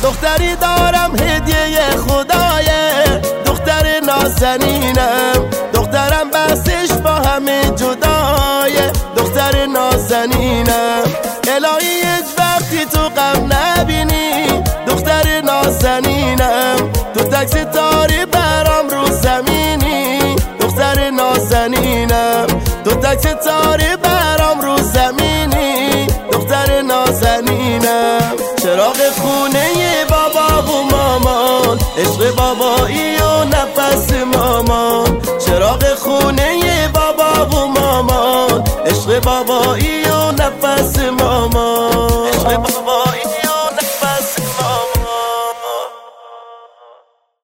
دختری دارم هدیه خدایه، دختر نازنینم، دخترم بسش با همه جدایه، دختر نازنینم. الهی هیچ وقتی تو غم نبینی، دختر نازنینم، تو تاکسی تاری برام رو زمینی، دختر نازنینم، تو تاکسی تاری برام رو زمینی، دختر نازنینم. چراغ خونه بابا و مامان، عشق بابایی و